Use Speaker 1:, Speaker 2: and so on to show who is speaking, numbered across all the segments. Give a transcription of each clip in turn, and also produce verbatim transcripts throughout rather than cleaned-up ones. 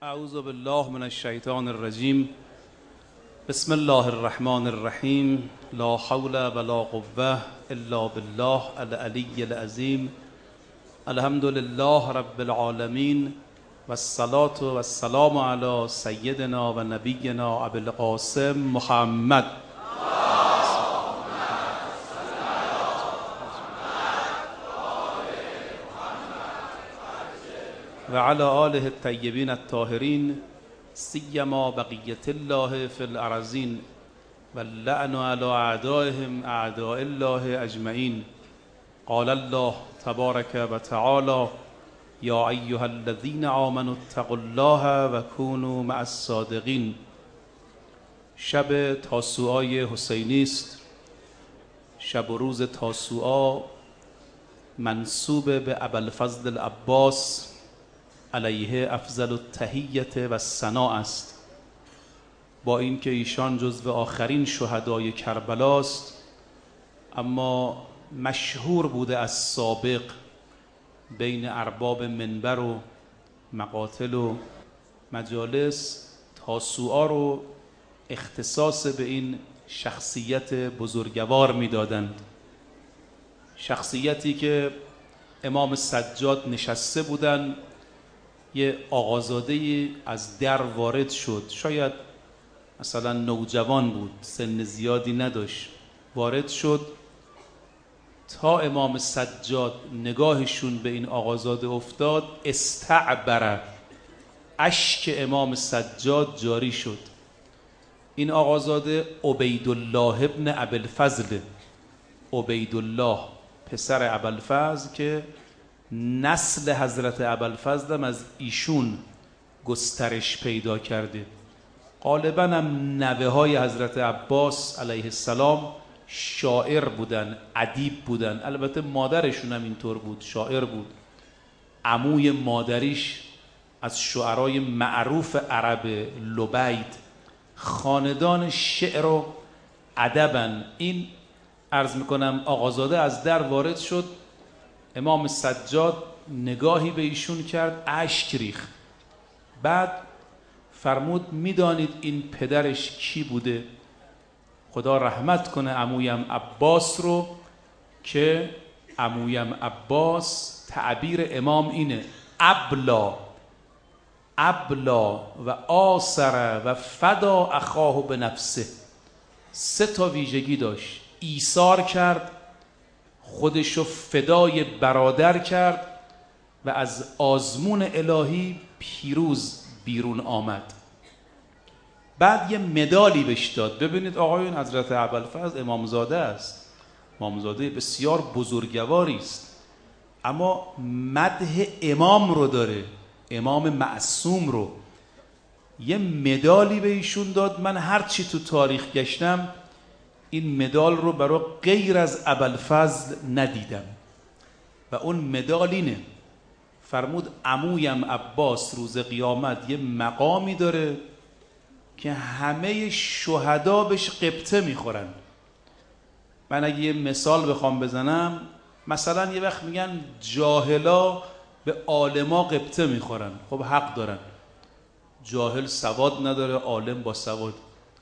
Speaker 1: اعوذ بالله من الشیطان الرجیم. بسم الله الرحمن الرحیم. لا حول ولا قوة الا بالله العلی العظیم. الحمد لله رب العالمین و الصلاة و السلام علی سیدنا و نبینا ابی القاسم محمد و علی آله الطیبین الطاهرین سیما بقیة الله فی الارضین و اللعن علی اعدائهم اعداء الله اجمعین. قال الله تبارک و تعالی یا ایها الذین آمنوا اتقوا الله و کونوا مع الصادقین. شب تاسوعای حسینی است. شب و روز تاسوعا منسوب به ابوالفضل العباس علیه افضل التحیة و الثناء است، با اینکه ایشان جزو آخرین شهدای کربلاست، اما مشهور بوده از سابق بین ارباب منبر و مقاتل و مجالس تاسوعا رو اختصاص به این شخصیت بزرگوار میدادند. شخصیتی که امام سجاد نشسته بودند، یه آقازاده از در وارد شد، شاید مثلا نوجوان بود، سن زیادی نداشت، وارد شد. تا امام سجاد نگاهشون به این آقازاده افتاد، استعبر، اشک امام سجاد جاری شد. این آقازاده عبیدالله ابن ابوالفضل، عبیدالله پسر ابوالفضل که نسل حضرت ابوالفضل هم از ایشون گسترش پیدا کرده. غالبا هم نوه های حضرت عباس علیه السلام شاعر بودن، ادیب بودن. البته مادرشون هم اینطور بود، شاعر بود. عموی مادریش از شعرای معروف عرب، لبید، خاندان شعر و ادبن. این عرض میکنم آقازاده از در وارد شد، امام سجاد نگاهی به ایشون کرد، اشک ریخت. بعد فرمود میدانید این پدرش کی بوده؟ خدا رحمت کنه عمویم عباس رو، که عمویم عباس تعبیر امام اینه: ابلا ابلا و آثر و فدا اخاه به نفسه. سه تا ویژگی داشت: ایثار کرد، خودشو فدای برادر کرد و از آزمون الهی پیروز بیرون آمد. بعد یه مدالی بهش داد. ببینید آقایون، حضرت ابوالفضل امامزاده است، امامزاده بسیار بزرگواری است، اما مدح امام رو داره، امام معصوم رو. یه مدالی به ایشون داد. من هرچی تو تاریخ گشتم این مدال رو برای غیر از ابوالفضل ندیدم و اون مدال اینه. فرمود عمویم عباس روز قیامت یه مقامی داره که همه شهدا بهش غبطه میخورن. من اگه یه مثال بخوام بزنم، مثلا یه وقت میگن جاهلا به عالما غبطه میخورن. خب حق دارن، جاهل سواد نداره، عالم با سواد.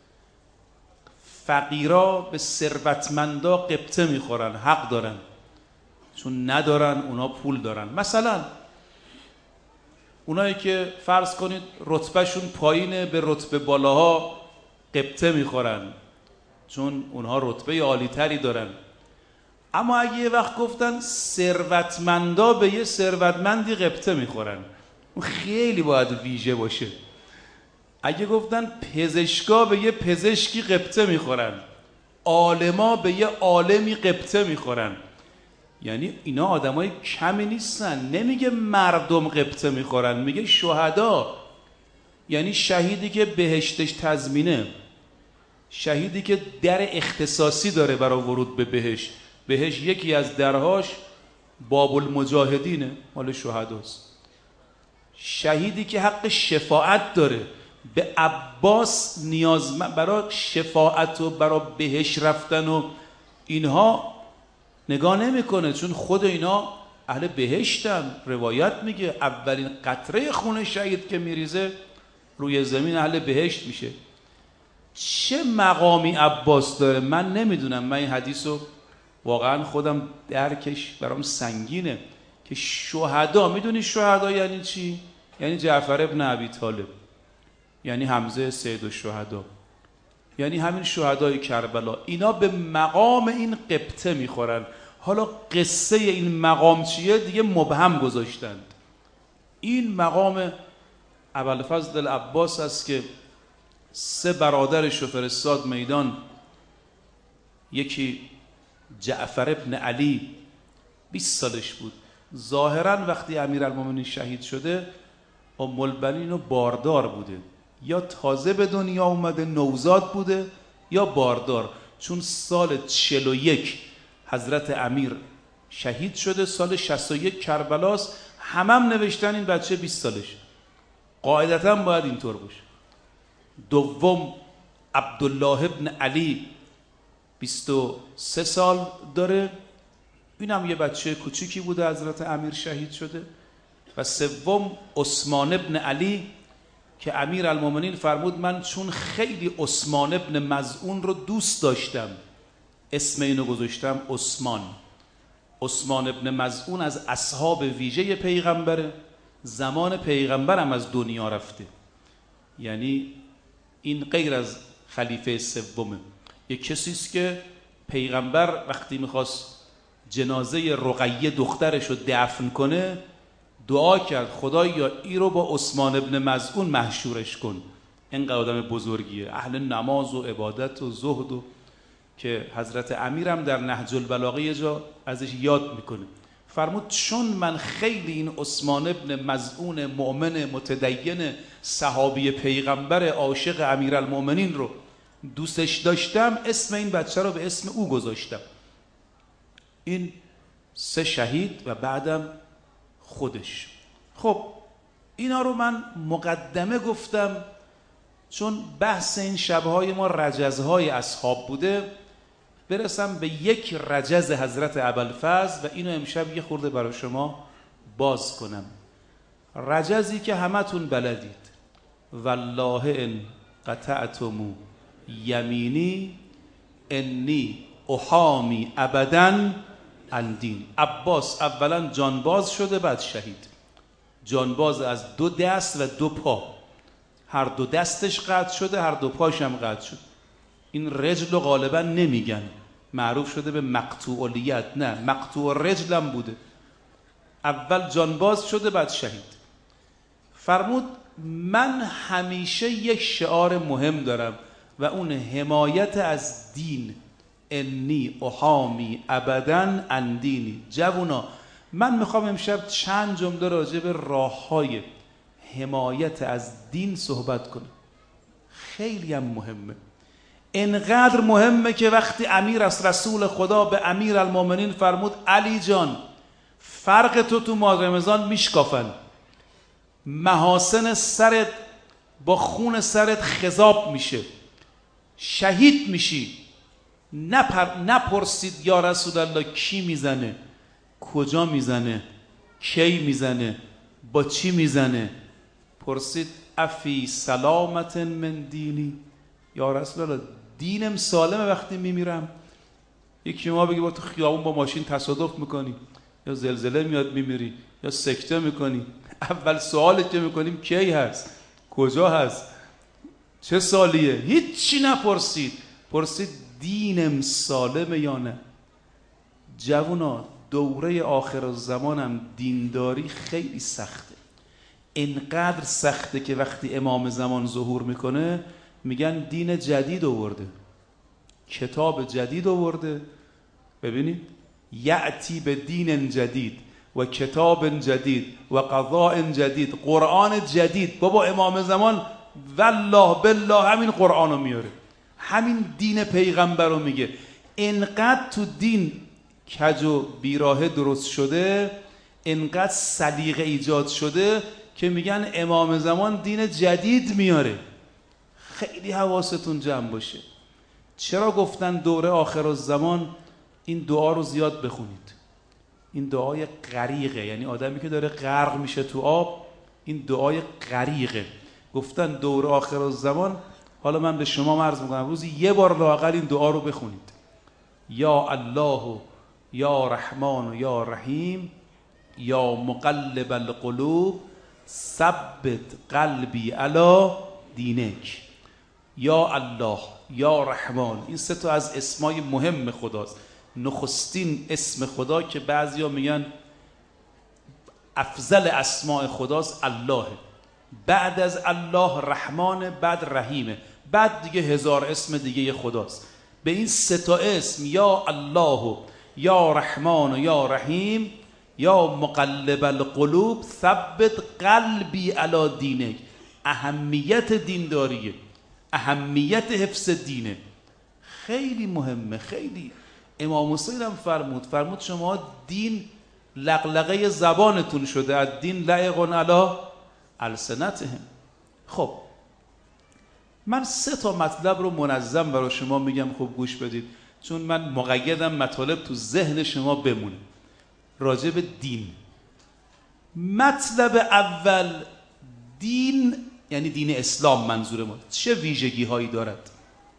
Speaker 1: فقیرا به ثروتمندا غبطه میخورن، حق دارن، چون ندارن، اونا پول دارن. مثلا اونایی که فرض کنید رتبهشون پایینه، به رتبه بالاها غبطه میخورن، چون اونها رتبه عالی تری دارن. اما اگه یه وقت گفتن ثروتمندا به یه ثروتمندی غبطه میخورن، اون خیلی باید ویژه باشه. اگه گفتن پزشکا به یه پزشکی غبطه میخورن، عالما به یه عالمی غبطه میخورن، یعنی اینا آدمای کمی نیستن. نمیگه مردم غبطه میخورن، میگه شهدا. یعنی شهیدی که بهشتش تضمینه، شهیدی که در اختصاصی داره برای ورود به بهشت. بهشت یکی از درهاش باب المجاهدینه، مال شهداست. شهیدی که حق شفاعت داره، به عباس نیازمند برای شفاعت و برای بهشت رفتن و اینها نگاه نمیکنه، چون خود اینا اهل بهشتن. روایت میگه اولین قطره خون شهید که میریزه روی زمین اهل بهشت میشه. چه مقامی عباس داره من نمیدونم. من این حدیث رو واقعا خودم درکش برام سنگینه که شهدا، میدونی شهدا یعنی چی؟ یعنی جعفر ابن ابی طالب، یعنی حمزه سید الشهدا، یعنی همین شهدای کربلا. اینا به مقام این قبطه میخورن. حالا قصه این مقام چیه دیگه مبهم گذاشتند. این مقام ابوالفضل العباس است که سه برادرش رو فرستاد میدان. یکی جعفر ابن علی بیست سالش بود. ظاهرا وقتی امیرالمومنین شهید شده ام البنین و باردار بوده، یا تازه به دنیا اومده نوزاد بوده یا باردار، چون سال چهل و یک حضرت امیر شهید شده، سال شصت و یک کربلاست. همم نوشتن این بچه بیست سالش، قاعدتا باید اینطور باشه. دوم عبدالله ابن علی بیست و سه سال داره، اینم یه بچه کوچیکی بوده حضرت امیر شهید شده. و سوم عثمان ابن علی که امیر المومنین فرمود من چون خیلی عثمان ابن مظعون رو دوست داشتم اسم اینو گذاشتم عثمان. عثمان ابن مظعون از اصحاب ویژه پیغمبره، زمان پیغمبرم از دنیا رفته، یعنی این غیر از خلیفه سومه. یک کسی است که پیغمبر وقتی میخواست جنازه رقیه دخترش رو دفن کنه دعا کرد خدایا این رو با عثمان ابن مظعون محشورش کن. اینقدر آدم بزرگیه، اهل نماز و عبادت و زهد و که حضرت امیرم در نهج البلاغه یه جا ازش یاد میکنه. فرمود چون من خیلی این عثمان ابن مظعون مؤمن متدین صحابی پیغمبر عاشق امیرالمؤمنین رو دوستش داشتم اسم این بچه رو به اسم او گذاشتم. این سه شهید و بعدم خودش. خب اینا رو من مقدمه گفتم چون بحث این شبهای ما رجزهای اصحاب بوده. برسم به یک رجز حضرت ابوالفضل و اینو امشب یه خورده برای شما باز کنم. رجزی که همتون بلدید: والله ان قطعتم یمینی انی احامی ابدا عن دین. عباس اولا جانباز شده بعد شهید. جانباز از دو دست و دو پا، هر دو دستش قطع شده هر دو پاش هم قطع شد. این رجل رو غالبا نمیگن، معروف شده به مقطوع الیت، نه مقطوع رجلم بوده. اول جانباز شده بعد شهید. فرمود من همیشه یک شعار مهم دارم و اون حمایت از دین. انی احامی ابدا عن دینی. جوونا من میخوام امشب چند جمله راجع به راههای حمایت از دین صحبت کنم. خیلی هم مهمه، انقدر مهمه که وقتی امیر از رسول خدا به امیر المومنین فرمود علی جان فرق تو تو ماه رمضان میشکافن، محاسن سرت با خون سرت خضاب میشه، شهید میشی. نپر... نپرسید یا رسول الله کی میزنه، کجا میزنه، کی میزنه، با چی میزنه. پرسید افی سلامت من دینی، یا رسول الله دینم سالمه وقتی میمیرم. یکی ما بگی با تو خیابون با ماشین تصادف میکنی یا زلزله میاد میمیری یا سکته میکنی، اول سوالی که میکنیم کی هست، کجا هست، چه سالیه. هیچی نپرسید، پرسید دینم سالمه یا نه. جوونا دوره آخر الزمانم دینداری خیلی سخته، اینقدر سخته که وقتی امام زمان ظهور میکنه میگن دین جدید آورده، کتاب جدید آورده. ببینید یأتی به دین جدید و کتاب جدید و قضاء جدید، قرآن جدید. بابا امام زمان والله بالله همین قرآن رو میاره، همین دین پیغمبر رو میگه. اینقدر تو دین کج و بیراهه درست شده، اینقدر سلیقه ایجاد شده که میگن امام زمان دین جدید میاره. خیلی حواستون جمع باشه. چرا گفتن دوره آخر الزمان این دعا رو زیاد بخونید؟ این دعای غریقه، یعنی آدمی که داره غرق میشه تو آب، این دعای غریقه. گفتن دور آخر الزمان. حالا من به شما عرض میکنم روزی یه بار لااقل این دعا رو بخونید: یا الله و یا رحمان و یا رحیم یا مقلب القلوب ثبت قلبی علی دینک. یا الله، یا رحمان، این سه تا از اسمای مهم خداست. نخستین اسم خدا که بعضیا میگن افضل اسماء خداست الله، بعد از الله رحمان، بعد رحیمه، بعد دیگه هزار اسم دیگه خداست. به این سه تا اسم یا الله و یا رحمان و یا رحیم یا مقلب القلوب ثبت قلبی علی دینک اهمیت دینداریه، اهمیت حفظ دینه، خیلی مهمه. خیلی امام حسین هم فرمود فرمود شما دین لقلقه زبانتون شده، از دین لعق علی السنتهم. خب من سه تا مطلب رو منظم برای شما میگم، خوب گوش بدید، چون من مقیدم مطالب تو ذهن شما بمونه راجع به دین. مطلب اول، دین یعنی دین اسلام منظور ما چه ویژگی هایی دارد.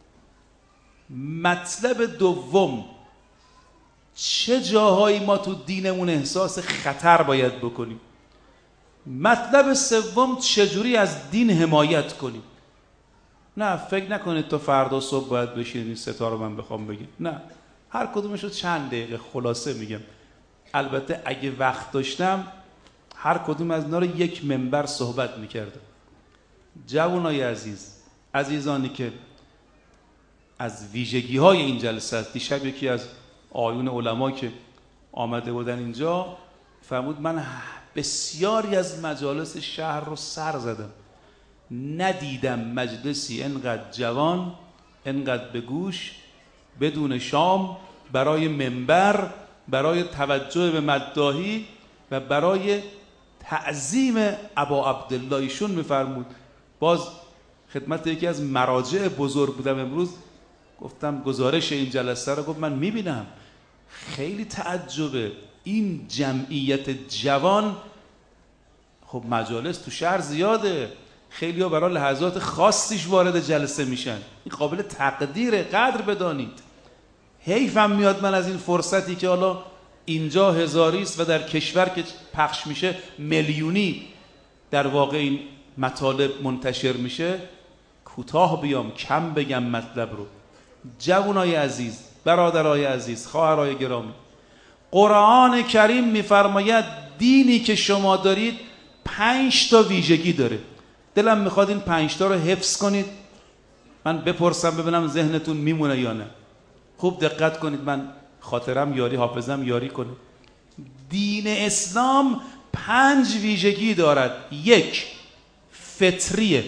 Speaker 1: مطلب دوم، چه جاهایی ما تو دینمون احساس خطر باید بکنیم. مطلب سوم، چجوری از دین حمایت کنیم. نه فکر نکنید تا فردا صبح باید بشینید این سه تا رو من بخوام بگم، نه، هر کدومش رو چند دقیقه خلاصه میگم. البته اگه وقت داشتم هر کدوم از اینا رو یک منبر صحبت میکردم. جوانای عزیز، عزیزانی که از ویژگی های این جلسه است، دیشب یکی از آیون علما که آمده بودن اینجا فرمود من بسیاری از مجالس شهر رو سر زدم، ندیدم مجلسی انقدر جوان، انقدر به گوش، بدون شام، برای منبر، برای توجه به مداحی و برای تعظیم ابا عبدالله. ایشون میفرمود، باز خدمت یکی از مراجع بزرگ بودم امروز، گفتم گزارش این جلسه رو، گفت من میبینم خیلی تعجبه این جمعیت جوان. خب مجالس تو شهر زیاده، خیلی ها برای لحظات خاصیش وارد جلسه میشن، این قابل تقدیره، قدر بدانید. حیفم میاد من از این فرصتی که حالا اینجا هزاری است و در کشور که پخش میشه میلیونی در واقع این مطالب منتشر میشه، کوتاه بیام، کم بگم مطلب رو. جوانای عزیز، برادرای عزیز، خواهرای گرامی، قرآن کریم میفرماید دینی که شما دارید پنج تا ویژگی داره. دلم میخواد این پنج تا رو حفظ کنید. من بپرسم ببینم ذهنتون میمونه یا نه. خوب دقت کنید، من خاطرم یاری، حافظم یاری کنه. دین اسلام پنج ویژگی دارد. یک، فطریه،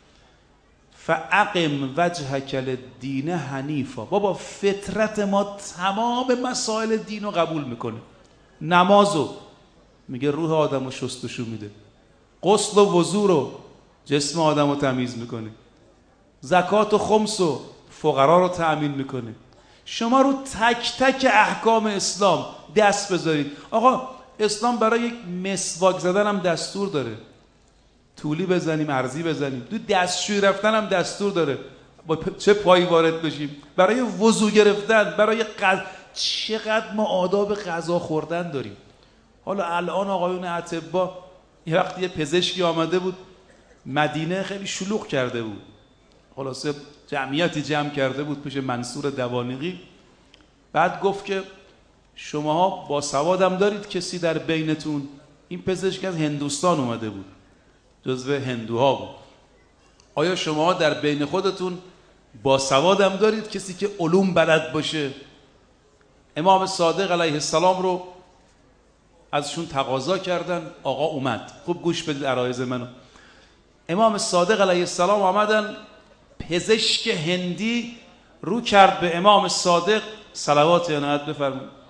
Speaker 1: فاقم وجهک للدین حنیفا. بابا فطرت ما تمام مسائل دین رو قبول میکنه. نمازو میگه روح آدم رو شستشو میده، غسل و وضو رو جسم آدم رو تمیز میکنه، زکات و خمس و فقرا رو تأمین میکنه. شما رو تک تک احکام اسلام دست بذارید. آقا اسلام برای یک مسواک زدن هم دستور داره، طولی بزنیم، عرضی بزنیم، تو دستشویی رفتن هم دستور داره، با چه پایی وارد بشیم، برای وضو گرفتن، برای غذا. چقدر ما آداب غذا خوردن داریم. حالا الان آقایون اطباء، یه وقتی یه پزشکی آمده بود مدینه، خیلی شلوغ کرده بود، خلاصه جمعیتی جمع کرده بود پیش منصور دوانیقی. بعد گفت که شماها با سوادم دارید کسی در بینتون؟ این پزشک از هندوستان اومده بود، جزو هندوها بود. آیا شماها در بین خودتون با سوادم دارید کسی که علوم بلد باشه؟ امام صادق علیه السلام رو ازشون تقاضا کردن، آقا اومد. خوب گوش بدید عرایض منو. امام صادق علیه السلام آمدن، پزشک هندی رو کرد به امام صادق، صلوات عنایت بفرمایید.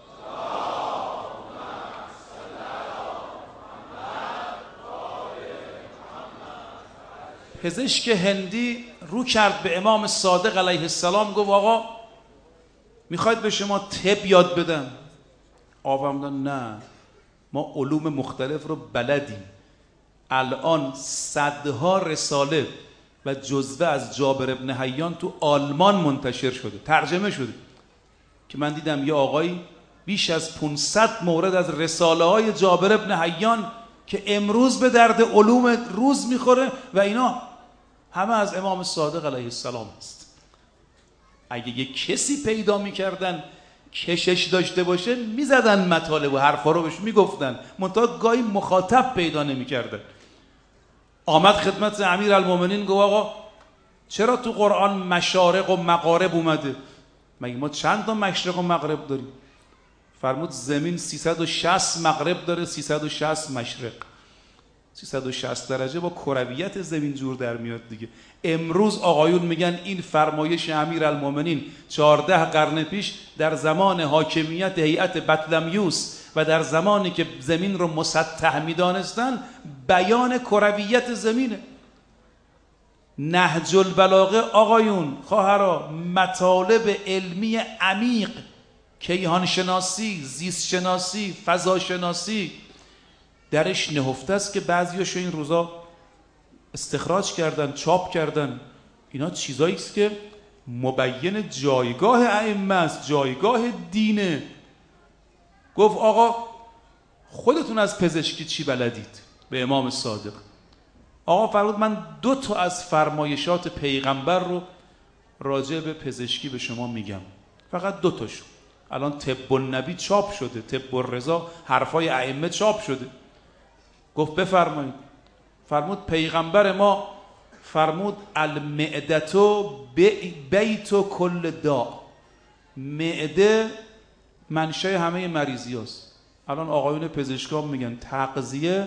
Speaker 1: پزشک هندی رو کرد به امام صادق علیه السلام، گفت آقا میخواید به شما طب یاد بدم؟ آقا فرمودن نه، ما علوم مختلف رو بلدیم، الان صدها رساله و جزوه از جابر ابن حیان تو آلمان منتشر شده، ترجمه شده، که من دیدم یه آقایی بیش از پانصد مورد از رساله های جابر ابن حیان که امروز به درد علوم روز میخوره و اینا همه از امام صادق علیه السلام است. اگه یه کسی پیدا میکردن کشش داشته باشه میزدن مطالب و حرفا رو بهش میگفتن، منتها گاهی مخاطب پیدا نمیکردن. آمد خدمت امیر المومنین گفت آقا چرا تو قرآن مشارق و مغارب اومده؟ مگه ما چند تا مشرق و مغرب داریم؟ فرمود زمین سیصد و شصت مغرب داره، سیصد و شصت مشرق. سیصد و شصت درجه با کرویت زمین جور در میاد دیگه. امروز آقایون میگن این فرمایش امیر المومنین چهارده قرن پیش در زمان حاکمیت هیئت بطلمیوس و در زمانی که زمین رو مسطح میدانستن بیان کرویت زمینه. نهج البلاغه آقایون خواهرا مطالب علمی عمیق، کیهان شناسی، زیست شناسی، فضا شناسی درش نهفته است که بعضیاشو این روزا استخراج کردن، چاپ کردن. اینا چیزایی است که مبین جایگاه ائمه است، جایگاه دینه. گفت آقا خودتون از پزشکی چی بلدید؟ به امام صادق. آقا فرمود من دو تا از فرمایشات پیغمبر رو راجع به پزشکی به شما میگم، فقط دو تاشو. الان طب النبی چاپ شده، طب الرضا، حرفای ائمه چاپ شده. گفت بفرمایید. فرمود پیغمبر ما فرمود المعدتو بیت کل داء. معده منشأ همه مریضی هست. الان آقایون پزشکان میگن تغذیه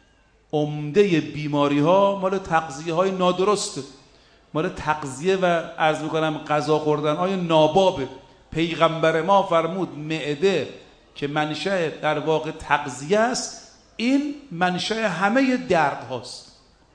Speaker 1: عمده بیماری ها مال تغذیه های نادرسته، مال تغذیه و عرض میکنم غذا خوردن های نابابه. پیغمبر ما فرمود معده که منشأ در واقع تغذیه است، این منشأ همه درد هاست.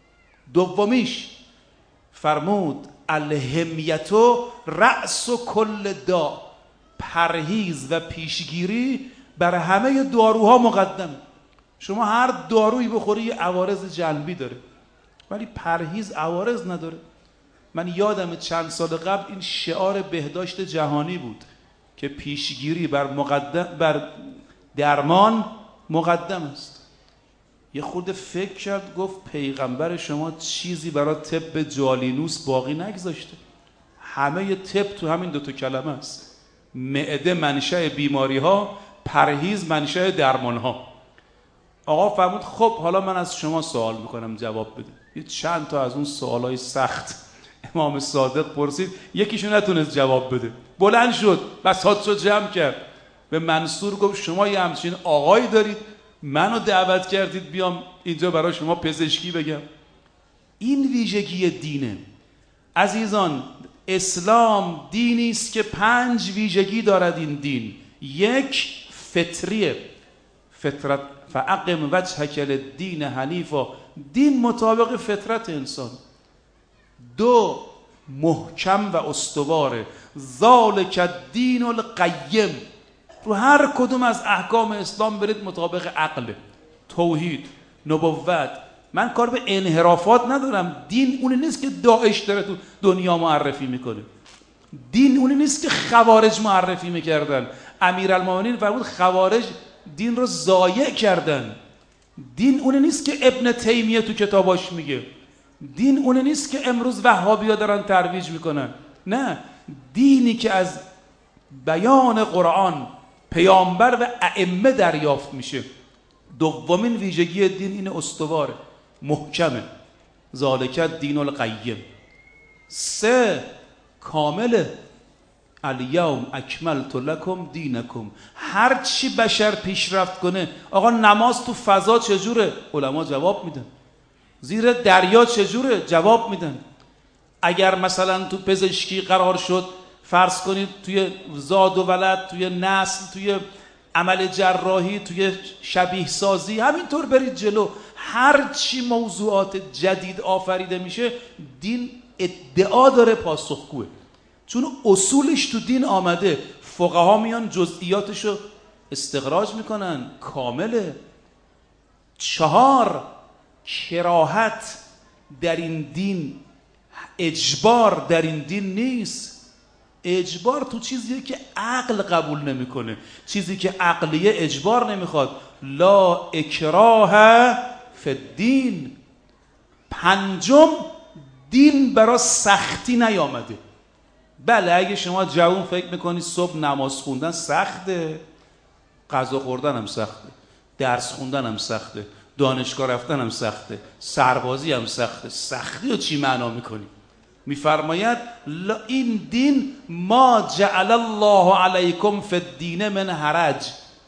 Speaker 1: دومیش فرمود الحمیتو رأس کل داء. پرهیز و پیشگیری بر همه داروها مقدمه. شما هر دارویی بخوری یه عوارض جانبی داره، ولی پرهیز عوارض نداره. من یادم چند سال قبل این شعار بهداشت جهانی بود که پیشگیری بر مقدم بر درمان مقدم است. یه خورده فکر کرد، گفت پیغمبر شما چیزی برای طب جالینوس باقی نگذاشته. همه طب تو همین دوتا کلمه است. معده منشأ بیماری ها، پرهیز منشأ درمان ها. آقا فرمود خب حالا من از شما سوال میکنم جواب بده. یه چند تا از اون سوالای سخت امام صادق پرسید، یکیشو نتونست جواب بده. بلند شد، بساطشو جمع کرد، به منصور گفت شما یه همچین آقایی دارید، منو دعوت کردید بیام اینجا برای شما پزشکی بگم. این ویژگی دینه عزیزان. اسلام دینی است که پنج ویژگی دارد. این دین یک فطریه، فطرت فاقم وجهک للدین حنیفا، دین مطابق فطرت انسان. دو محکم و استواره، ذالک الدین القیم. رو هر کدوم از احکام اسلام برید مطابق عقل، توحید، نبوت. من کار به انحرافات ندارم. دین اون نیست که داعش داره تو دنیا معرفی میکنه. دین اون نیست که خوارج معرفی میکردن. امیرالمومنین فرمود خوارج دین رو ضایع کردن. دین اون نیست که ابن تیمیه تو کتاباش میگه. دین اون نیست که امروز وهابی‌ها دارن ترویج میکنن. نه، دینی که از بیان قرآن، پیامبر و ائمه دریافت میشه. دومین ویژگی دین این استواره، محکمه، ذالک الدین القیم. سه کامله، الیوم اکملت لکم دینکم. هر چی بشر پیشرفت کنه، آقا نماز تو فضا چجوره؟ علما جواب میدن. زیر دریا چجوره؟ جواب میدن. اگر مثلا تو پزشکی قرار شد، فرض کنید توی زاد و ولد، توی نسل، توی عمل جراحی، توی شبیه سازی، همینطور برید جلو. هر چی موضوعات جدید آفریده میشه، دین ادعا داره پاسخگوه، چون اصولش تو دین آمده. فقها میان جزئیاتشو استخراج میکنن، کامله. چهار کراهت در این دین، اجبار در این دین نیست. اجبار تو چیزیه که عقل قبول نمیکنه، چیزی که عقلیه اجبار نمیخواد. لا اکراه فی الدین. پنجم، دین برای سختی نیامده. بله اگه شما جوون فکر میکنی صبح نماز خوندن سخته، غذا خوردن هم سخته، درس خوندن هم سخته، دانشگاه رفتن هم سخته، سربازی هم سخته، سختی رو چی معنا میکنی؟ میفرماید این دین ما جعل الله علیکم فی الدین من حرج،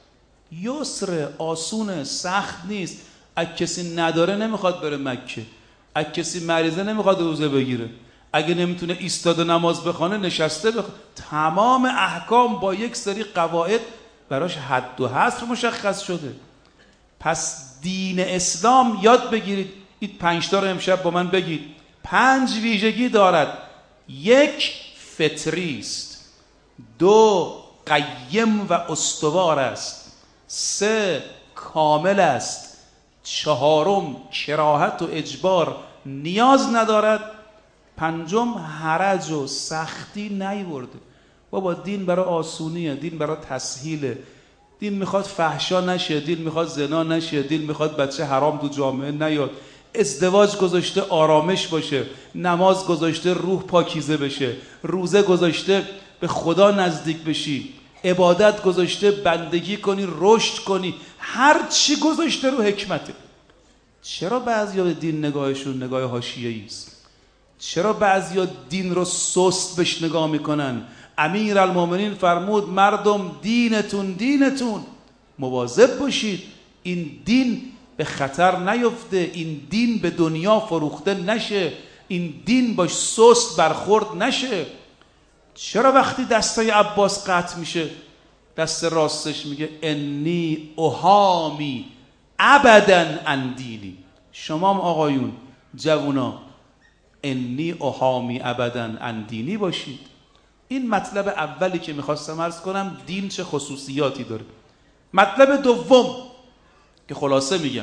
Speaker 1: یسر، آسونه، سخت نیست. اگه کسی نداره نمیخواد بره مکه، اگه کسی مریضه نمیخواد روزه بگیره، اگه نمیتونه ایستاده نماز بخونه نشسته بخونه. تمام احکام با یک سری قواعد براش حد و حصر مشخص شده. پس دین اسلام یاد بگیرید. این پنج تا رو امشب با من بگید. پنج ویژگی دارد. یک، فطری است. دو، قیم و استوار است. سه، کامل است. چهارم، کراهت و اجبار نیاز ندارد. پنجم، حرج و سختی نیورده. بابا دین برای آسونیه، دین برای تسهیله. دین میخواد فحشا نشه، دین میخواد زنا نشه، دین میخواد بچه حرام تو جامعه نیاد. ازدواج گذاشته آرامش باشه، نماز گذاشته روح پاکیزه بشه، روزه گذاشته به خدا نزدیک بشی، عبادت گذاشته بندگی کنی، رشد کنی، هر چی گذاشته رو حکمته. چرا بعضیا به دین نگاهشون نگاه حاشیه‌ای است؟ چرا بعضیا دین رو سست بهش نگاه میکنن؟ امیر المومنین فرمود مردم دینتون دینتون، مواظب باشید این دین به خطر نیفته، این دین به دنیا فروخته نشه، این دین باش سست برخورد نشه. چرا وقتی دستای عباس قطع میشه دست راستش میگه انی احامی ابدا عن دینی؟ شما هم آقایون جوونا انی احامی ابدا عن دینی باشید. این مطلب اولی که میخواستم عرض کنم، دین چه خصوصیاتی داره. مطلب دوم که خلاصه میگم،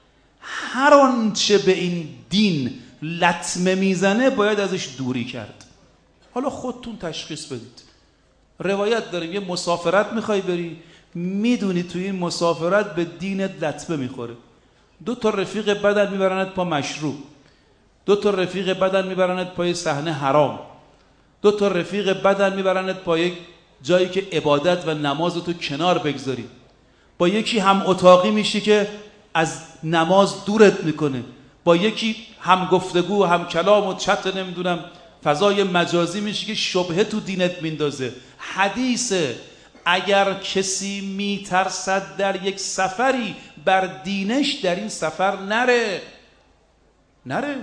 Speaker 1: هر آنچه به این دین لطمه میزنه باید ازش دوری کرد. حالا خودتون تشخیص بدید. روایت داریم یه مسافرت میخوای بری، میدونی توی این مسافرت به دینت لطمه میخوره، دو تا رفیق بدن میبرنت پا مشروب، دو تا رفیق بدن میبرنت پای صحنه حرام، دو تا رفیق بدن میبرنت پای یک جایی که عبادت و نماز تو کنار بگذاری، با یکی هم اتاقی میشی که از نماز دورت میکنه، با یکی هم گفتگو هم کلام و چت نمیدونم فضای مجازی میشی که شبهه تو دینت میندازه. حدیثه اگر کسی میترسد در یک سفری بر دینش در این سفر نره نره.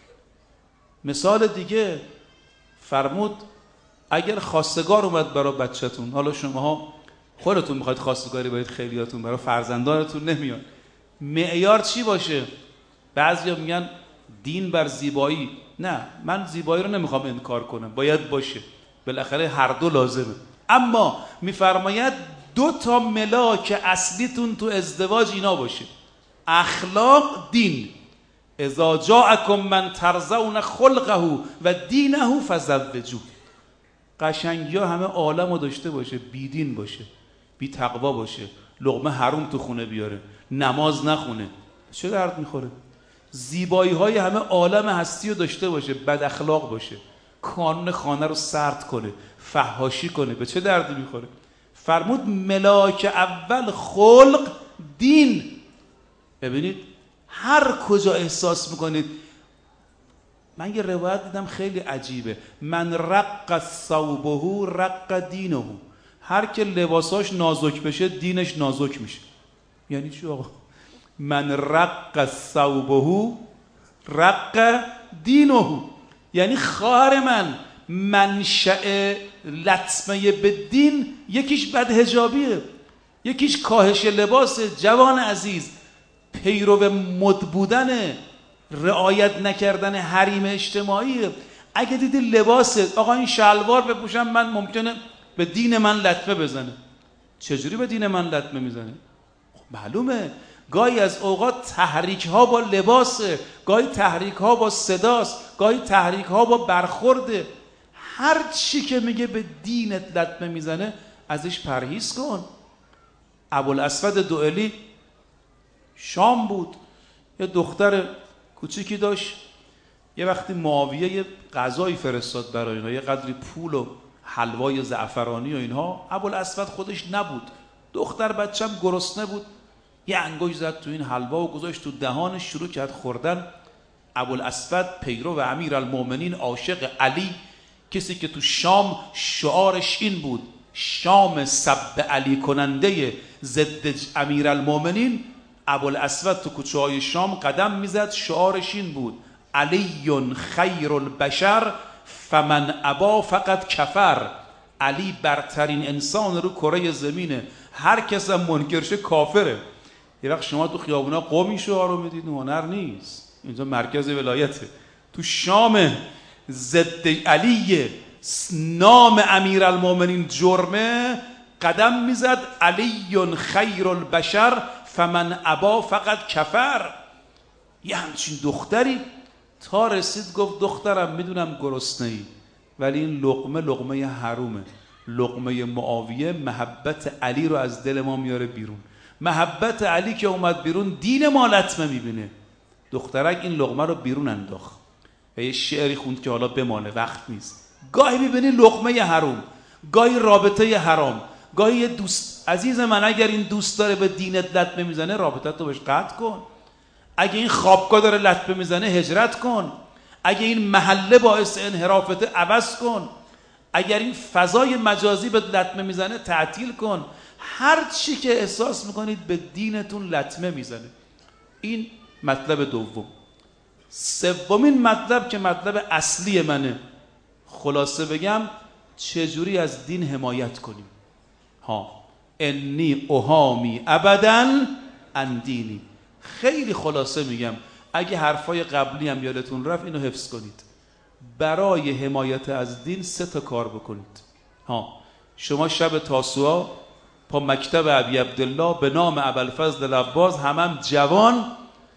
Speaker 1: مثال دیگه فرمود اگر خواستگار اومد برای بچه‌تون، حالا شماها خودتون میخواید خواستگاری باید، خیلیاتون برای فرزندانتون نمیاد، معیار چی باشه؟ بعضیا میگن دین بر زیبایی. نه، من زیبایی رو نمیخوام انکار کنم، باید باشه، بالاخره هر دو لازمه. اما میفرماید دو تا ملاک اصلیتون تو ازدواج اینا باشه: اخلاق، دین. اذا جاءکم من ترضون خلقه و دینه فزوجوه. قشنگی ها همه عالمو داشته باشه، بی دین باشه، بی تقوا باشه، لقمه حروم تو خونه بیاره، نماز نخونه، چه درد میخوره؟ زیبایی های همه عالم هستی رو داشته باشه، بد اخلاق باشه، کانون خانه رو سرد کنه، فحاشی کنه، به چه دردی میخوره؟ فرمود ملاک اول خلق، دین. ببینید هر کجا احساس میکنید، من یه روایت دیدم خیلی عجیبه، من رق ثوبه رق دینه، هر که لباساش نازک بشه دینش نازک میشه. یعنی چی آقا؟ من رق ثوبه رق دینه، یعنی خواهر من منشأ لطمه به دین یکیش بدحجابیه، یکیش کاهش لباسه. جوان عزیز، پیرو مد بودن، رعایت نکردن حریم اجتماعی. اگه دیدی لباسه آقا این شلوار بپوشم من ممکنه به دین من لطمه بزنه، چجوری به دین من لطمه میزنه؟ خب معلومه گاهی از اوقات تحریک ها با لباسه، گاهی تحریک ها با صداست، گاهی تحریک ها با برخورده. هر چی که میگه به دینت لطمه میزنه ازش پرهیز کن. ابوالاسود دؤلی شام بود، یه دختر کوچیکی داشت، یه وقتی معاویه یه غذایی فرستاد برای اینا، یه قدری پول و حلوای زعفرانی و اینها. ابوالاسود خودش نبود، دختر بچم گرسنه بود، یه انگوش زد تو این حلوا و گذاشت تو دهانش، شروع کرد خوردن. ابوالاسود پیرو و امیرالمومنین، عاشق علی، کسی که تو شام شعارش این بود شام سب علی کننده ضد امیرالمومنین، ابوالاسود تو کوچه های شام قدم میزد، شعارش این بود علی خیر البشر فمن ابا فقط کفر. علی برترین انسان رو کره زمینه، هر کس هم منکرشه کافره. یه وقت شما تو خیابونا قومی شعار رو میدید، هنر نیست، اینجا مرکز ولایته. تو شام ضد علی نام امیرالمومنین جرمه، قدم میزد علی خیر البشر فمن ابا فقط کفر. یه همچین دختری تا رسید گفت دخترم میدونم گرسنه ای، ولی این لقمه لقمه حرومه، لقمه معاویه محبت علی رو از دل ما میاره بیرون. محبت علی که اومد بیرون دین ما لطمه میبینه. دخترک این لقمه رو بیرون انداخت و یه شعری خوند که حالا بمانه، وقت نیست. گاهی میبینی لقمه حروم، گاهی رابطه حرام، گاهی یه دوست. عزیز من اگر این دوست داره به دینت لطمه میزنه، رابطت رو بهش قطع کن. اگه این خوابگاه داره لطمه میزنه، هجرت کن. اگه این محله باعث انحرافت، عوض کن. اگر این فضای مجازی به لطمه میزنه، تعطیل کن. هر چی که احساس میکنید به دینتون لطمه میزنه. این مطلب دوم. سومین مطلب که مطلب اصلی منه، خلاصه بگم چجوری از دین حمایت کنیم. ها انی اهامی ابداً عن دینی. خیلی خلاصه میگم، اگه حرفای قبلی هم یادتون رفت اینو حفظ کنید. برای حمایت از دین سه تا کار بکنید. ها شما شب تاسوعا پا مکتب ابی عبدالله به نام ابوالفضل العباس، همم جوان،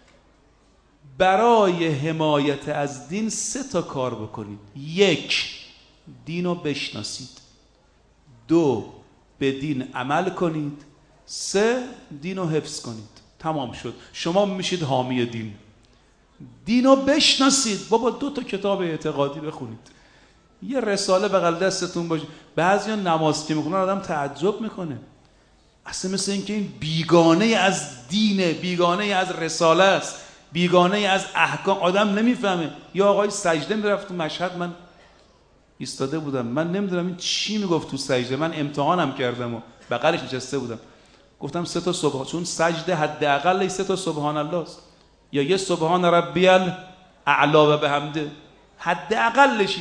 Speaker 1: برای حمایت از دین سه تا کار بکنید. یک، دینو بشناسید. دو، به دین عمل کنید. سه، دینو حفظ کنید. تمام شد، شما میشید حامی دین. دینو بشناسید. بابا دو تا کتاب اعتقادی بخونید، یه رساله بغل دستتون باشه. بعضیا نماز که میخونن آدم تعجب میکنه، اصلا مثل این که این بیگانه از دینه، بیگانه از رساله است، بیگانه از احکام. آدم نمیفهمه. یا آقای سجده میرفت تو مشهد، من ایستاده بودم، من نمیدونم این چی میگفت تو سجده، من امتحانم کردم و بغلش نشسته بودم. گفتم سه تا سبحان، چون سجده حداقل سه تا سبحان الله است، یا یه سبحان ربی الاعلی و بحمده، حداقلش.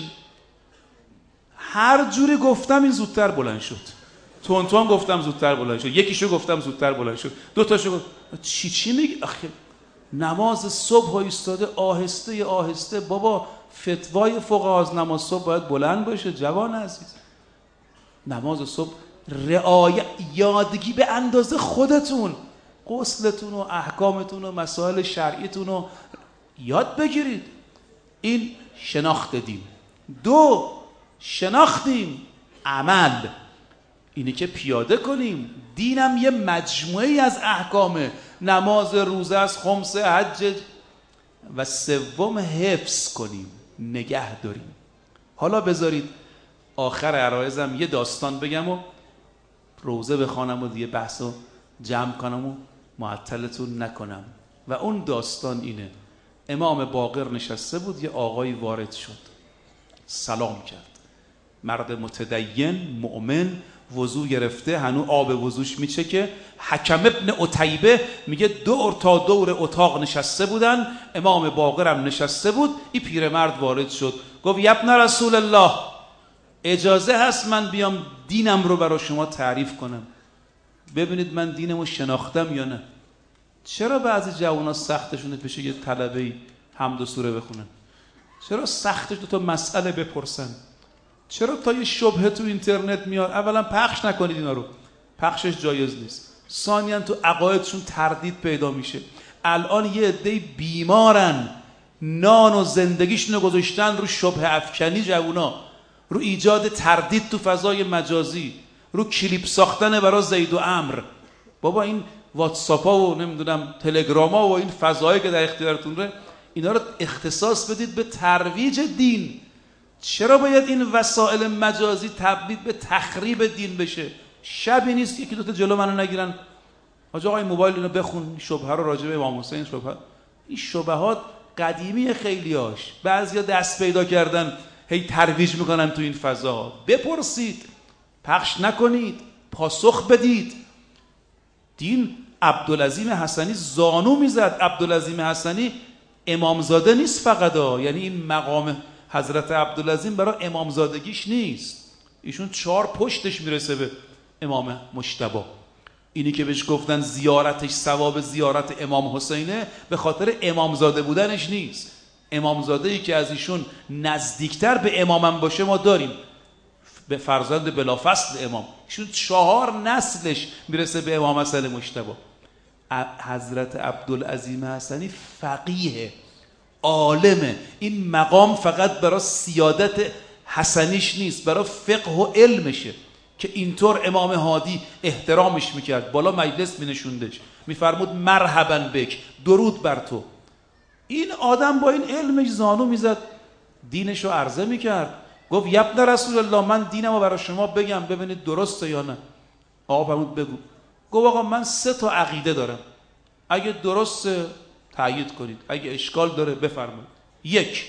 Speaker 1: هر جوری گفتم این زودتر بلند شد، تون تون گفتم زودتر بلند شد، یکیشو گفتم زودتر بلند شد، دو تاشو گفتم. چی چی میگی آخه؟ نماز صبح ایستاده آهسته آهسته. بابا فتوای فقها از نماز صبح باید بلند باشه جوان عزیز. نماز صبح رعایت، یادگی به اندازه خودتون، غسلتون و احکامتون و مسائل شرعیتون رو یاد بگیرید. این شناخت دین. دو، شناختیم، عمل، اینه که پیاده کنیم. دینم یه مجموعه از احکامه، نماز، روزه است، خمس، حج. و سوم، حفظ کنیم، نگه داریم. حالا بذارید آخر عرایزم یه داستان بگم و روزه بخوانم و دیگه بحثو جمع کنم و معطلتون نکنم. و اون داستان اینه: امام باقر نشسته بود، یه آقای وارد شد، سلام کرد. مرد متدین مؤمن، وضو گرفته، هنو آب وضوش میچکه. حکم ابن عتیبه میگه دور تا دور اتاق نشسته بودن، امام باقرم نشسته بود. این پیرمرد وارد شد، گفت ابن رسول الله، اجازه هست من بیام دینم رو برای شما تعریف کنم، ببینید من دینمو شناختم یا نه. چرا بعضی جوونا سختشونه پیش یه طلبه‌ای حمد و سوره بخونن؟ چرا سختش دو تا مسئله بپرسن؟ چرا تا یه شبهه تو اینترنت میاد اولا پخش نکنید اینا رو، پخشش جایز نیست. ثانیاً تو عقایدشون تردید پیدا میشه. الان یه عده بیمارن، نان و زندگیشون رو گذاشتن رو شبه افکنی جوونا، رو ایجاد تردید تو فضای مجازی، رو کلیپ ساختن برای زید و عمرو. بابا این واتساپا و نمیدونم تلگراما و این فضایی که در اختیارتون ره، اینا رو اختصاص بدید به ترویج دین. چرا باید این وسایل مجازی تبدیل به تخریب دین بشه؟ شبی نیست یکی دوتا جلو منو نگیرن آقا این موبایل اینو بخون، شبهه رو راجع به امام حسین. شبهه این شبهات قدیمی خیلیاش، بعضیا دست پیدا کردن هی ترویج میکنن تو این فضا. بپرسید، پخش نکنید، پاسخ بدید. دین عبدالعظیم حسنی زانو میزد. عبدالعظیم حسنی امامزاده نیست فقط ها، یعنی این مقام حضرت عبدالعظیم برای امامزادگیش نیست، ایشون چهار پشتش میرسه به امام مجتبی. اینی که بهش گفتن زیارتش ثواب زیارت امام حسینه به خاطر امامزاده بودنش نیست. امامزاده‌ای که از ایشون نزدیکتر به امامم باشه ما داریم، به فرزند بلافصل امام. ایشون چهار نسلش میرسه به امام حسن مجتبی. حضرت عبدالعظیم حسنی فقیه، عالمه. این مقام فقط برای سیادت حسنیش نیست، برای فقه و علمشه که اینطور امام هادی احترامش میکرد، بالا مجلس مینشوندش، میفرمود مرحبا بک، درود بر تو. این آدم با این علمش زانو میزد، دینش رو عرضه میکرد. گفت یبن رسول الله، من دینم رو برای شما بگم ببینید درسته یا نه. آقا فرمود بگو. گفت آقا من سه تا عقیده دارم، اگه درسته تأیید کنید، اگه اشکال داره بفرمایید. یک،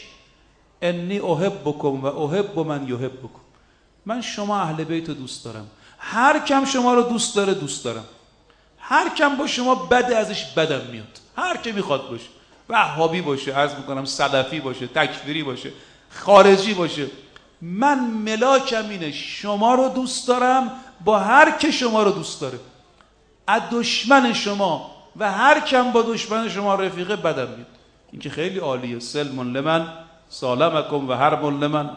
Speaker 1: انی احبکم و احب من یحبکم، من شما اهل بیت رو دوست دارم، هر کم شما رو دوست داره دوست دارم، هر کم با شما بد ازش بدم میاد، هر کی میخواد باشه، وهابی باشه، عرض میکنم سلفی باشه، تکفیری باشه، خارجی باشه، من ملاکم اینه شما رو دوست دارم با هر کی شما رو دوست داره. از دشمن شما و هر کم با دشمن شما رفیقه بدم میاد. این که خیلی عالیه. سلم لمن سالمکم و حرب لمن.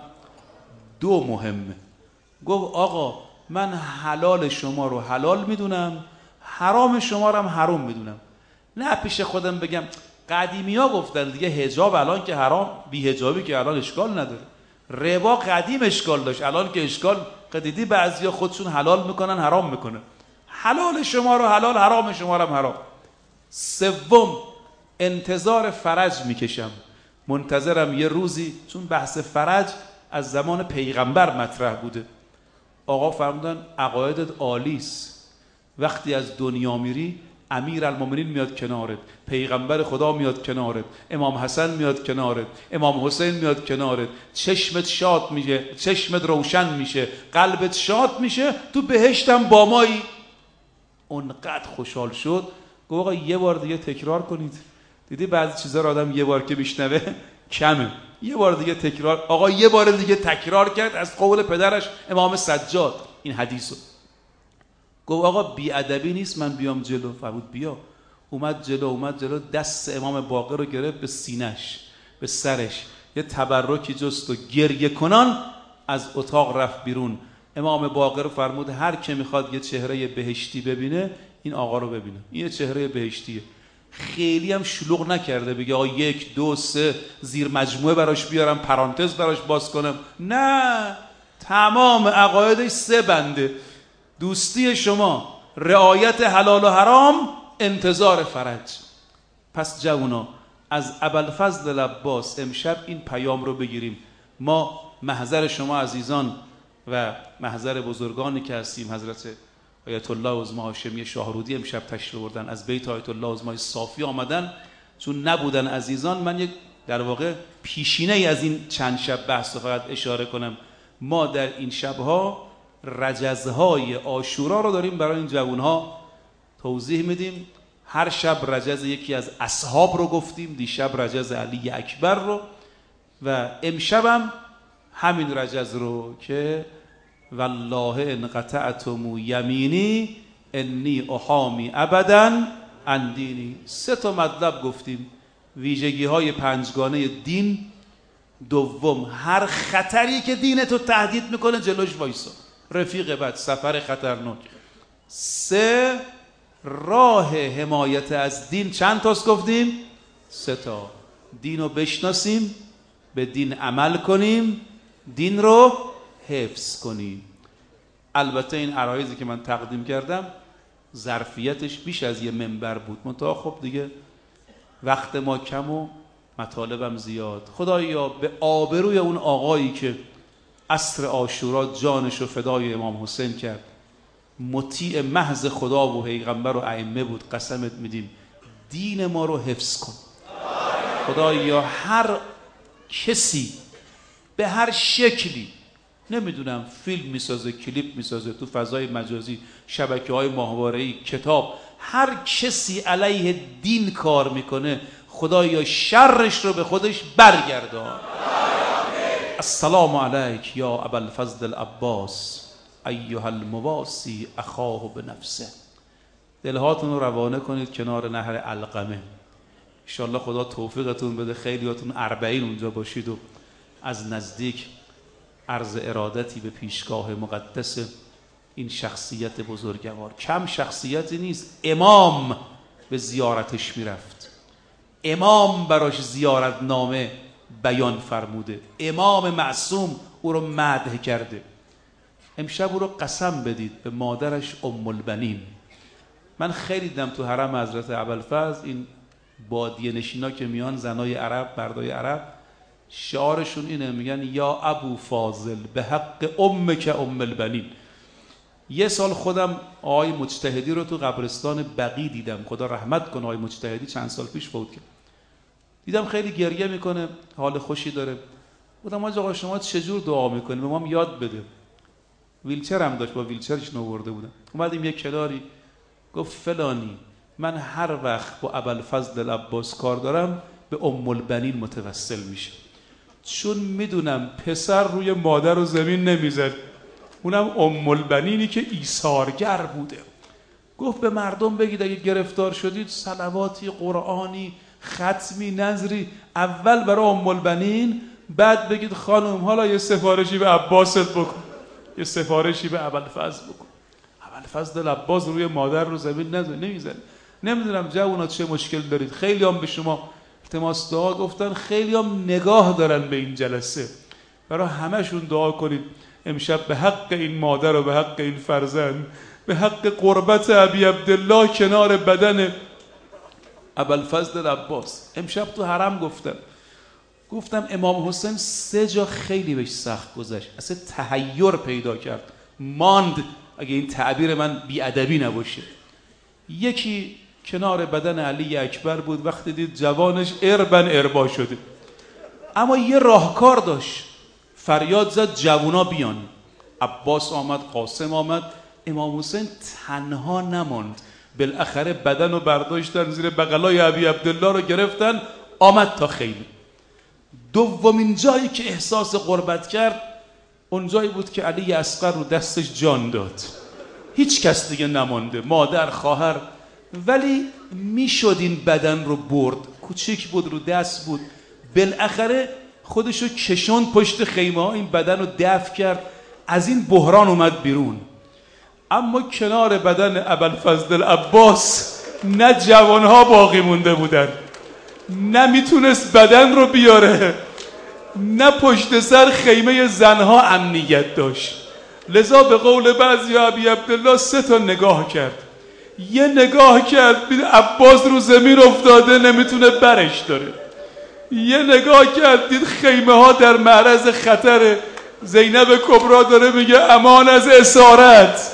Speaker 1: دو مهمه. گفت آقا من حلال شما رو حلال میدونم، حرام شما رو هم حرام میدونم. نه پیش خودم بگم قدیمی ها گفتن دیگه حجاب الان که حرام، بی حجابی که الان اشکال نداره. ربا قدیم اشکال داشت، الان که اشکال قدیدی بعضیا خودشون حلال میکنن حرام میکنن. حلال شما رو حلال، حرام شما رو هم حرام. سوم، انتظار فرج میکشم، منتظرم یه روزی، چون بحث فرج از زمان پیغمبر مطرح بوده. آقا فرمودن عقایدت عالیست، وقتی از دنیا میری امیر المومنین میاد کنارت، پیغمبر خدا میاد کنارت، امام حسن میاد کنارت، امام حسین میاد کنارت، چشمت شاد میشه، چشمت روشن میشه، قلبت شاد میشه، تو بهشتم با مایی. اونقدر خوشحال شد. گفت آقا یه بار دیگه تکرار کنید. دیدی بعضی چیزا رو آدم یه بار که میشنوه کمه، یه بار دیگه تکرار. آقا یه بار دیگه تکرار کرد از قول پدرش امام سجاد این حدیثو. گفت آقا بی ادبی نیست من بیام جلو. فرمود بیا. اومد جلو، اومد جلو، دست امام باقر رو گرفت به سینش، به سرش، یه تبرکی جست و گریه کنان از اتاق رفت بیرون. امام باقر فرمود هر که میخواد یه چهره بهشتی ببینه این آقا رو ببینه، این چهره بهشتیه. خیلی هم شلوغ نکرده بگه آقا یک دو سه زیر مجموعه براش بیارم، پرانتز براش باز کنم. نه، تمام عقایدش سه بنده: دوستی شما، رعایت حلال و حرام، انتظار فرج. پس جوونا از ابوالفضل العباس امشب این پیام رو بگیریم. ما محضر شما عزیزان و محضر بزرگانی که هستیم، حضرت آیت الله عظما هاشمی شاهرودی امشب تشریف بردن، از بیت آیت الله عظمای صافی آمدن. چون نبودن عزیزان، من یک در واقع پیشینه ای از این چند شب بحث رو فقط اشاره کنم. ما در این شبها رجزهای عاشورا رو داریم برای این جوانها توضیح میدیم. هر شب رجز یکی از اصحاب رو گفتیم، دیشب رجز علی اکبر رو، و امشبم همین رجز رو که والله ان قطعتم یمینی انی احامی ابدا عن دینی. سه تا مطلب گفتیم: ویژگی های پنجگانه دین. دوم، هر خطری که دینتو تهدید میکنه جلوش وایسا، رفیق بد، سفر خطرناک. سه، راه حمایت از دین چند تاست گفتیم؟ سه تا. دین رو بشناسیم، به دین عمل کنیم، دین رو حفظ کنیم. البته این عرایضی که من تقدیم کردم ظرفیتش بیش از یه منبر بود، منتها خب دیگه وقت ما کم و مطالبم زیاد. خدایا به آبروی اون آقایی که عصر عاشورا جانش رو فدای امام حسین کرد، مطیع محض خدا و پیغمبر و ائمه بود، قسمت میدیم دین ما رو حفظ کن. خدایا هر کسی به هر شکلی، نمیدونم فیلم میسازه، کلیپ میسازه، تو فضای مجازی، شبکه های ماهواره‌ای، کتاب، هر کسی علیه دین کار میکنه خدایا شرش رو به خودش برگردان. السلام علیک یا ابوالفضل العباس ایها المواسی اخاه بنفسه. دلهاتون رو روانه کنید کنار نهر علقمه. انشالله خدا توفیقتون بده، خیلیاتون اربعین اونجا باشید و از نزدیک عرض ارادتی به پیشگاه مقدس این شخصیت بزرگوار. کم شخصیتی نیست، امام به زیارتش میرفت، امام براش زیارت نامه بیان فرموده، امام معصوم او رو مدح کرده. امشب او رو قسم بدید به مادرش ام البنین. من خیلی دیدم تو حرم حضرت ابوالفضل این بادیه نشینا که میان، زنای عرب، مردای عرب، شعارشون اینه، میگن یا ابو فاضل به حق امک ام البنین. یه سال خودم آقای مجتهدی رو تو قبرستان بقی دیدم، خدا رحمت کنه، آقای مجتهدی چند سال پیش فوت کرد. دیدم خیلی گریه میکنه، حال خوشی داره. گفتم آقا شما چجور دعا میکنی؟ به ما یاد بده. ویلچر هم داشت، با ویلچرش نورده بودم. اومدیم یک کناری، گفت فلانی من هر وقت با ابوالفضل العباس کار دارم به ام البنین متوسل میشه، چون میدونم پسر روی مادر و زمین نمیزد، اونم ام البنینی که ایثارگر بوده. گفت به مردم بگید اگه گرفتار شدید صلواتی، قرآنی، ختمی، نظری اول برای ام البنین، بعد بگید خانم حالا یه سفارشی به عباست بکن، یه سفارشی به ابوالفضل بکن. ابوالفضل العباس روی مادر رو زمین نمیزنه. نمیدونم جوونا چه مشکل دارید، خیلی هم به شما التماس دعا گفتن، خیلی هم نگاه دارن به این جلسه، برای همهشون دعا کنید امشب به حق این مادر و به حق این فرزند، به حق قربت ابی عبدالله کنار بدن ابوالفضل العباس. امشب تو حرم گفتم گفتم امام حسین سه جا خیلی بهش سخت گذشت، اصلا تحیر پیدا کرد، ماند، اگه این تعبیر من بیادبی نباشه. یکی کنار بدن علی اکبر بود، وقتی دید جوانش اربن اربا شده، اما یه راهکار داشت، فریاد زد جوونا بیان. عباس آمد، قاسم آمد، امام حسین تنها نماند، بالاخره بدن رو برداشتن زیر بغلای ابی عبدالله رو گرفتن، آمد تا خیمه. دومین جایی که احساس غربت کرد اون جایی بود که علی اصغر رو دستش جان داد، هیچ کس دیگه نمانده، مادر، خواهر، ولی میشد این بدن رو برد، کوچیک بود، رو دست بود، بالاخره خودشو کشون پشت خیمه ها، این بدن رو دفع کرد، از این بحران اومد بیرون. اما کنار بدن ابوالفضل العباس نه جوانها باقی مونده بودن، نه میتونست بدن رو بیاره، نه پشت سر خیمه زنها امنیت داشت. لذا به قول بعضی ابی عبدالله سه تا نگاه کرد. یه نگاه کرد بید عباس رو زمین افتاده نمیتونه برش داره. یه نگاه کرد دید خیمه ها در معرض خطر، زینب کبرا داره میگه امان از اسارت.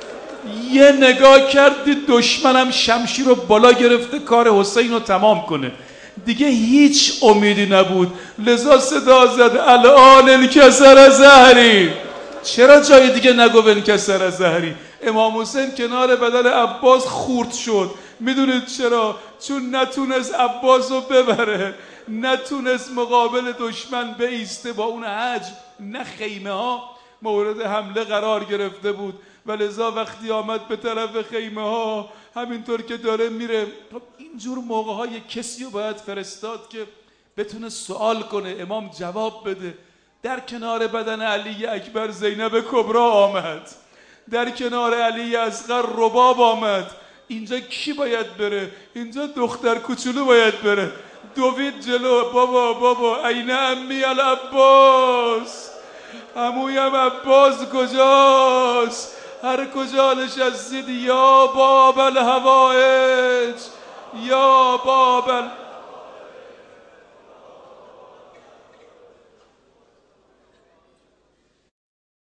Speaker 1: یه نگاه کرد دید دشمنم شمشیر رو بالا گرفته کار حسین رو تمام کنه، دیگه هیچ امیدی نبود. لذا صدا زد الان انکسر زهری. چرا جای دیگه نگو انکسر زهری؟ امام حسین کنار بدن عباس خورد شد. میدونید چرا؟ چون نتونست عباس رو ببره، نتونست مقابل دشمن بایسته، با اون حجم نه خیمه ها مورد حمله قرار گرفته بود و لذا وقتی آمد به طرف خیمه ها همینطور که داره میره. خب اینجور موقع های کسی رو باید فرستاد که بتونه سوال کنه، امام جواب بده. در کنار بدن علی اکبر زینب کبرا آمد، در کنار علی اصغر رباب آمد. اینجا کی باید بره؟ اینجا دختر کوچولو باید بره. دوید جلو. بابا بابا عین امی العباس، عمویم عباس کجاست؟ هر کجا نشستید یا باب الهوائج، یا باب ال...